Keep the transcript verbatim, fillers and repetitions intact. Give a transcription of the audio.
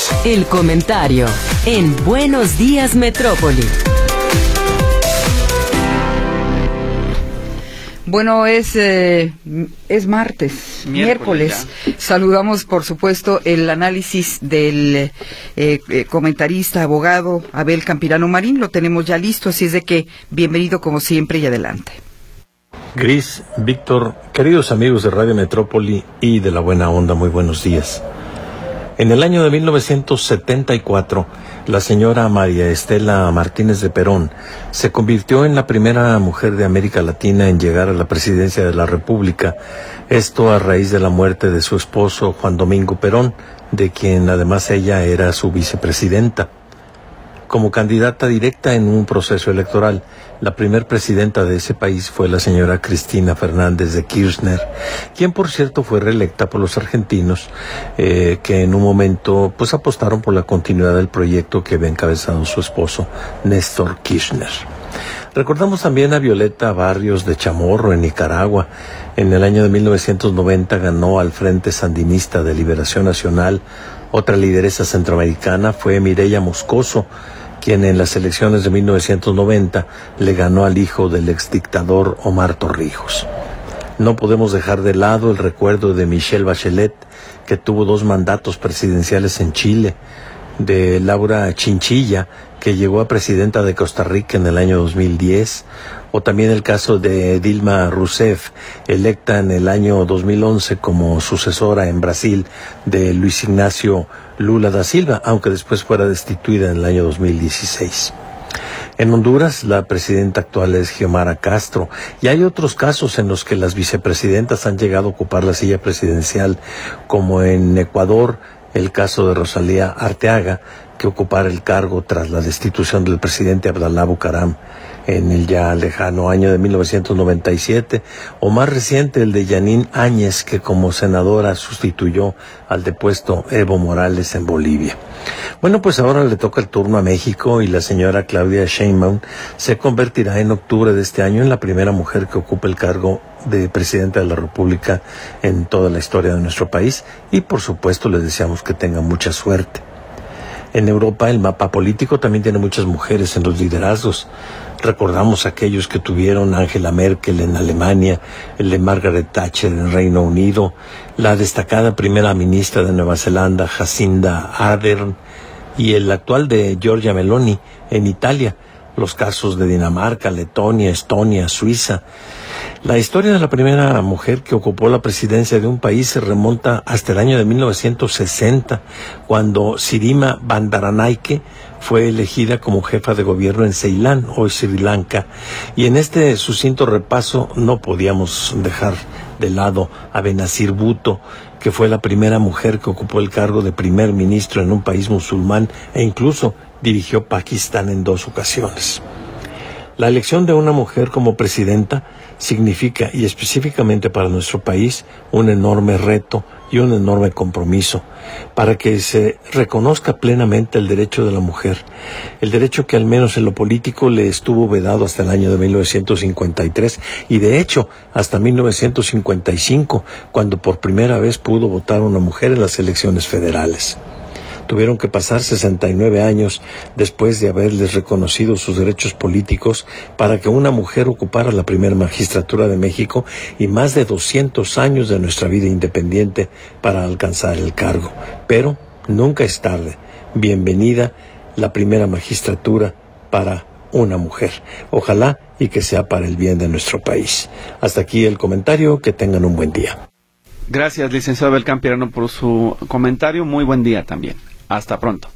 El comentario en Buenos Días Metrópoli. Bueno, es eh, es martes, miércoles. miércoles. Saludamos, por supuesto, el análisis del eh, eh, comentarista, abogado Abel Campirano Marín. Lo tenemos ya listo, así es de que bienvenido como siempre y adelante. Gris, Víctor, queridos amigos de Radio Metrópoli y de La Buena Onda, muy buenos días. En el año de mil novecientos setenta y cuatro, la señora María Estela Martínez de Perón se convirtió en la primera mujer de América Latina en llegar a la presidencia de la República, esto a raíz de la muerte de su esposo Juan Domingo Perón, de quien además ella era su vicepresidenta. Como candidata directa en un proceso electoral, la primer presidenta de ese país fue la señora Cristina Fernández de Kirchner, quien por cierto fue reelecta por los argentinos, eh, que en un momento pues apostaron por la continuidad del proyecto que había encabezado su esposo, Néstor Kirchner. Recordamos también a Violeta Barrios de Chamorro en Nicaragua. En el año de mil novecientos noventa ganó al Frente Sandinista de Liberación Nacional. Otra lideresa centroamericana fue Mireya Moscoso, quien en las elecciones de mil novecientos noventa le ganó al hijo del exdictador Omar Torrijos. No podemos dejar de lado el recuerdo de Michelle Bachelet, que tuvo dos mandatos presidenciales en Chile, de Laura Chinchilla, que llegó a presidenta de Costa Rica en el año dos mil diez, o también el caso de Dilma Rousseff, electa en el año dos mil once como sucesora en Brasil de Luis Ignacio Lula da Silva, aunque después fuera destituida en el año dos mil dieciséis. En Honduras, la presidenta actual es Xiomara Castro, y hay otros casos en los que las vicepresidentas han llegado a ocupar la silla presidencial, como en Ecuador, el caso de Rosalía Arteaga, que ocupara el cargo tras la destitución del presidente Abdalá Bucaram en el ya lejano año de mil novecientos noventa y siete, o más reciente el de Yanín Áñez, que como senadora sustituyó al depuesto Evo Morales en Bolivia. Bueno, pues ahora le toca el turno a México y la señora Claudia Sheinbaum se convertirá en octubre de este año en la primera mujer que ocupe el cargo de presidenta de la República en toda la historia de nuestro país, y por supuesto les deseamos que tenga mucha suerte. En Europa el mapa político también tiene muchas mujeres en los liderazgos. Recordamos aquellos que tuvieron Angela Merkel en Alemania, el de Margaret Thatcher en Reino Unido, la destacada primera ministra de Nueva Zelanda, Jacinda Ardern, y el actual de Giorgia Meloni en Italia, los casos de Dinamarca, Letonia, Estonia, Suiza. La historia de la primera mujer que ocupó la presidencia de un país se remonta hasta el año de mil novecientos sesenta, cuando Sirima Bandaranaike fue elegida como jefa de gobierno en Ceilán, hoy Sri Lanka. Y en este sucinto repaso no podíamos dejar de lado a Benazir Bhutto, que fue la primera mujer que ocupó el cargo de primer ministro en un país musulmán e incluso dirigió Pakistán en dos ocasiones. La elección de una mujer como presidenta significa, y específicamente para nuestro país, un enorme reto y un enorme compromiso para que se reconozca plenamente el derecho de la mujer, el derecho que al menos en lo político le estuvo vedado hasta el año de mil novecientos cincuenta y tres y de hecho hasta mil novecientos cincuenta y cinco, cuando por primera vez pudo votar una mujer en las elecciones federales. Tuvieron que pasar sesenta y nueve años después de haberles reconocido sus derechos políticos para que una mujer ocupara la primera magistratura de México, y más de doscientos años de nuestra vida independiente para alcanzar el cargo. Pero nunca es tarde. Bienvenida la primera magistratura para una mujer. Ojalá y que sea para el bien de nuestro país. Hasta aquí el comentario. Que tengan un buen día. Gracias, licenciado Abel Campirano, por su comentario. Muy buen día también. Hasta pronto.